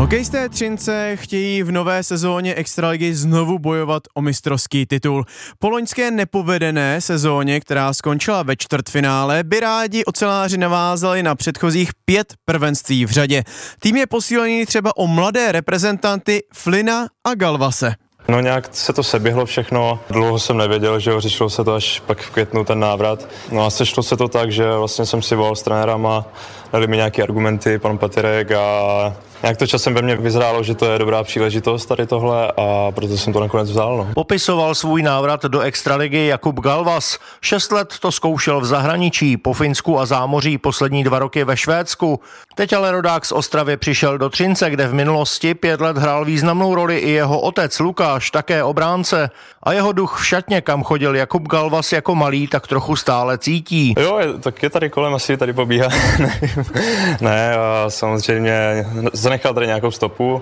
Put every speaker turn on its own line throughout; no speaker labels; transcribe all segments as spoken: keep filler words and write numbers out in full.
Hokejisté Třince chtějí v nové sezóně extraligy znovu bojovat o mistrovský titul. Po loňské nepovedené sezóně, která skončila ve čtvrtfinále, by rádi oceláři navázali na předchozích pět prvenství v řadě. Tým je posílený třeba o mladé reprezentanty Flynna a Galvase.
No nějak se to seběhlo všechno, dlouho jsem nevěděl, že jo, řešilo se to až pak v květnu ten návrat. No a sešlo se to tak, že vlastně jsem si volal s trenérama, dali mi nějaké argumenty, pan Patyrek, a nějak to časem ve mně vyzrálo, že to je dobrá příležitost tady tohle, a proto jsem to nakonec vzal. No.
Popisoval svůj návrat do extraligy Jakub Galvas. Šest let to zkoušel v zahraničí, po Finsku a zámoří, poslední dva roky ve Švédsku. Teď ale rodák z Ostravy přišel do Třince, kde v minulosti pět let hrál významnou roli i jeho otec Lukáš, také obránce. A jeho duch v šatně, kam chodil Jakub Galvas jako malý, tak trochu stále cítí.
Jo, je, tak je tady kolem, asi tady pobíhá. Ne, a samozřejmě zanechal tady nějakou stopu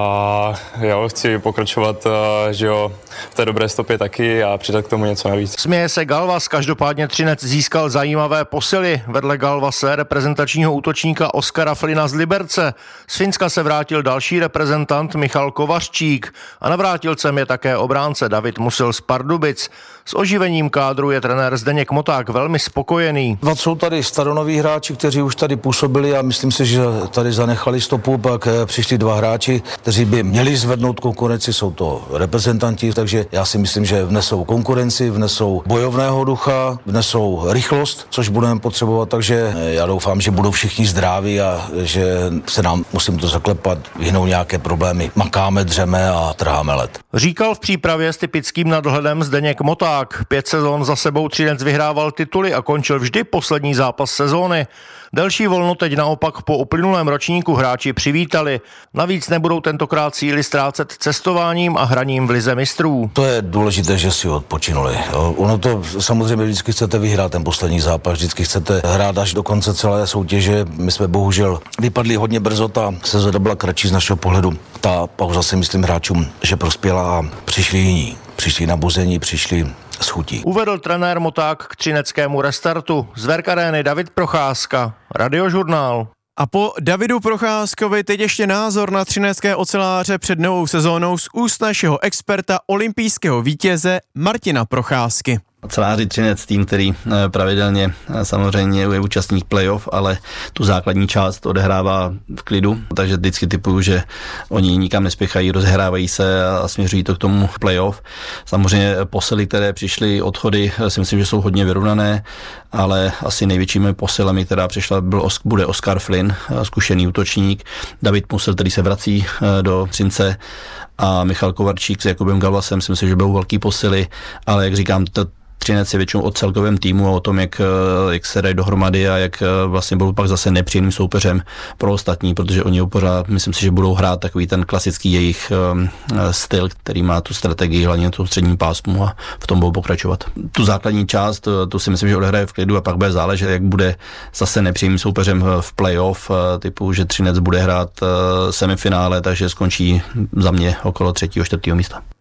a jo, chci pokračovat, že jo, v té dobré stopě taky a přidat k tomu něco navíc.
Směje se Galvas, každopádně Třinec získal zajímavé posily. Vedle Galvase reprezentačního útočníka Oskara Flynna z Liberce. Z Finska se vrátil další reprezentant Michal Kovařčík a navrátilcem je také obránce David Musil z Pardubic. S oživením kádru je trenér Zdeněk Moták velmi spokojený.
Jsou tady staronoví hráči, kteří už tady působili a myslím si, že tady zanechali stopu, pak přišli dva hráči, kteří by měli zvednout konkurenci, jsou to reprezentanti, takže já si myslím, že vnesou konkurenci, vnesou bojovného ducha, vnesou rychlost, což budeme potřebovat, takže já doufám, že budou všichni zdraví a že se nám, musím to zaklepat, vyhnou nějaké problémy. Makáme, dřeme a trháme led.
Říkal v přípravě s typickým nadhledem Zdeněk Moták. Pět sezon za sebou Třinec vyhrával tituly a končil vždy poslední zápas sezóny. Delší volno teď naopak po uplynulém ročníku hráči přivítali. Navíc nebudou tentokrát síly ztrácet cestováním a hraním v lize mistrů.
To je důležité, že si odpočinuli. Ono to samozřejmě vždycky chcete vyhrát ten poslední zápas, vždycky chcete hrát až do konce celé soutěže. My jsme bohužel vypadli hodně brzo, ta sezóna byla kratší z našeho pohledu. Ta pauza si myslím hráčům, že prospěla a přišli jiní. Přišli na buzení, přišli s chutí.
Uvedl trenér Moták k třineckému restartu. Z Werk Areny David Procházka, Radiožurnál.
A po Davidu Procházkovi teď ještě názor na třinecké oceláře před novou sezónou z úst našeho experta, olympijského vítěze Martina Procházky.
Oceláři Třinec, tým, který pravidelně samozřejmě je účastník playoff, ale tu základní část odehrává v klidu, takže vždycky typuju, že oni nikam nespěchají, rozehrávají se a směřují to k tomu playoff. Samozřejmě posily, které přišly, odchody, si myslím, že jsou hodně vyrovnané, ale asi největšími posilami, která přišla, byl, bude Oskar Flynn, zkušený útočník, David Musil, který se vrací do Třince, a Michal Kovařčík s Jakubem Galvasem, si myslím, že budou velký posily, ale jak říkám, to Třinec je většinou o celkovém týmu a o tom, jak, jak se dají dohromady a jak vlastně budou pak zase nepříjemným soupeřem pro ostatní, protože oni pořád, myslím si, že budou hrát takový ten klasický jejich um, styl, který má tu strategii hlavně na tom středním pásmu, a v tom budou pokračovat. Tu základní část, tu si myslím, že odehraje v klidu a pak bude záležet, jak bude zase nepříjemným soupeřem v playoff, typu, že Třinec bude hrát semifinále, takže skončí za mě okolo třetího, čtvrtého místa.